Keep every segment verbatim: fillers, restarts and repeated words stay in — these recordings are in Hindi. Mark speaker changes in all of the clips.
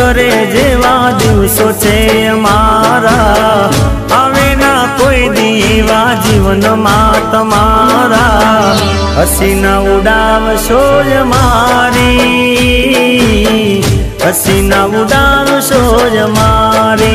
Speaker 1: करे जेवा दिवसो छे अमारा, आवे ना कोई दीवा जीवन मां तमारा। हसीना उडावशो ज मारी, हसीना उडावशो ज मारी।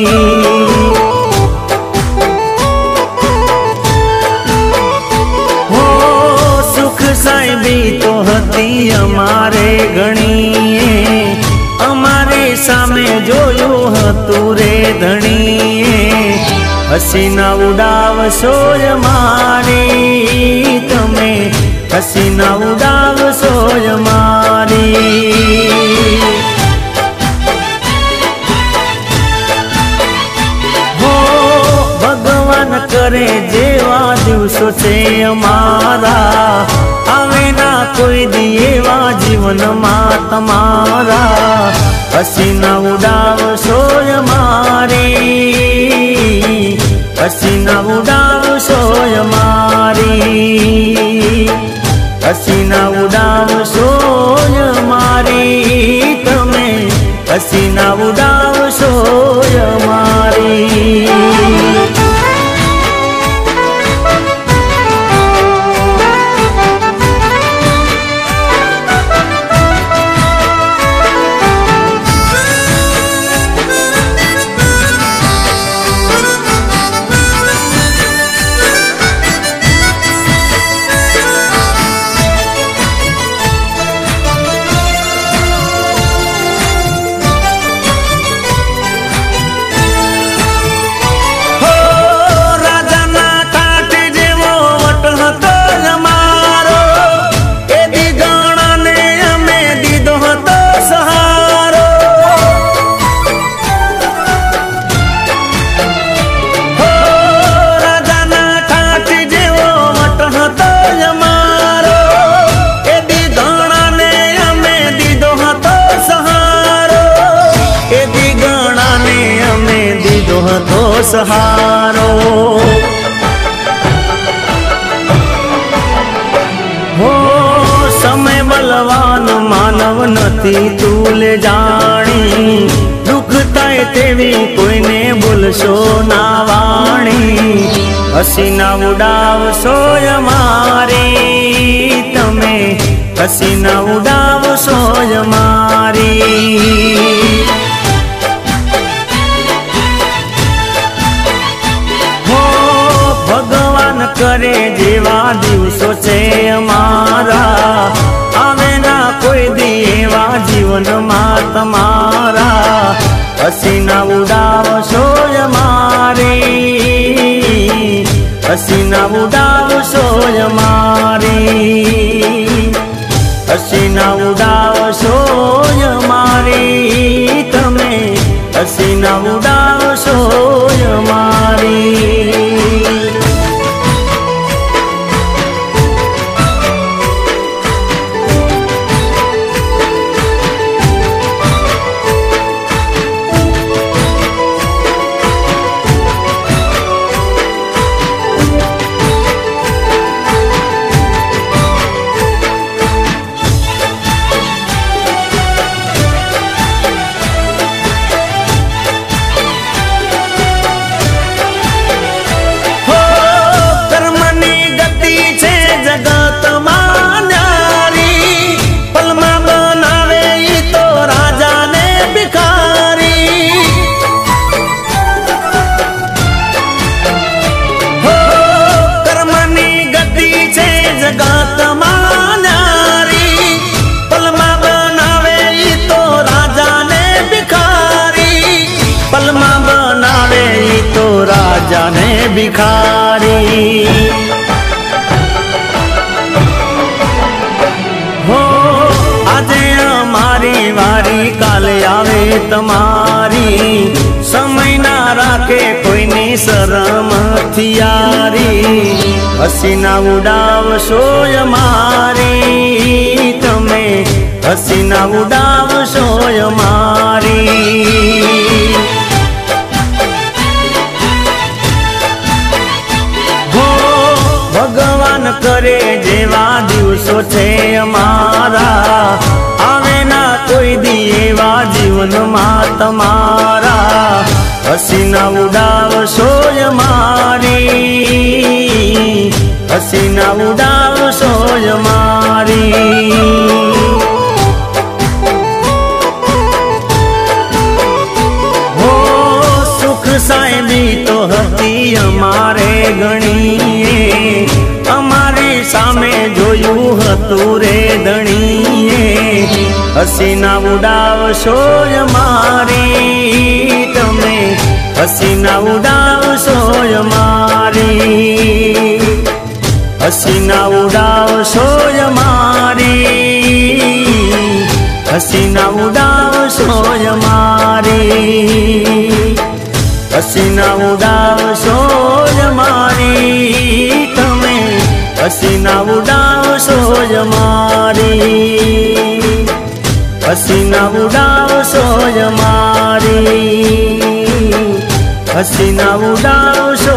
Speaker 1: हो सुख साहेबी तो हती अमारे घणी, अमारे सामे जोयो हतु रे धणी। हसीना उडावशो ज मारी, तमे हसीना उडावशो ज मारी। हो भगवान करे जेवा दिवसो छे अमारा, आवे ना कोई दीवा जीवन मां तमारा। हसीना उडावशो ज मारी, हसीना उडावशो ज मारी। हसीना उडावशो ज मारी, तमे हसीना उडावशो ज मारी। तो सहारो हो समय बलवान मानव नथी तूले जाणी। दुख थाय तेवी कोईने बोलशो ना वाणी। हसीना उडावशो ज मारी, तमे हसीना उडावशो ज मारी। करे जेवा दिवसो छे अमारा, आवे ना कोई दीवा जीवन मां तमारा। हसीना उडावशो ज मारी, हसीना उडावशो ज मारी। हसीना उडावशो ज मारी, तमे हसीना उडावशो ज मारी। जाने भिखारी हो आजे अमारी वारी काले आवे तमारी। समय ना राखे कोई नी शरम थियारी। हसीना उडावशो ज मारी, तमे हसीना उडावशो ज मारी। भगवान करे जेवा दिवसो छे अमारा, आवे ना कोई दीवा जीवन જીવનમાં તમારા હસીના ઉડાવશો ય મારી, હસીના ઉડાવશો ય મારી। હો સુખ સાહેબી તો હતી અમારે ગણીએ, અમારી સામે જોયું હતું રે ધણીએ, હસીના ઉડાવશો ય મારી, તમે હસીના ઉડાવશો ય મારી, હસીના ઉડાવશો ય મારી, હસીના ઉડાવશો ય મારી, હસીના ઉડાવશો ય મારી, તમે હસીના ઉડાવશો ય મારી, હસીના ઉડાવશો ય મારી, હસીના ઉડાવશો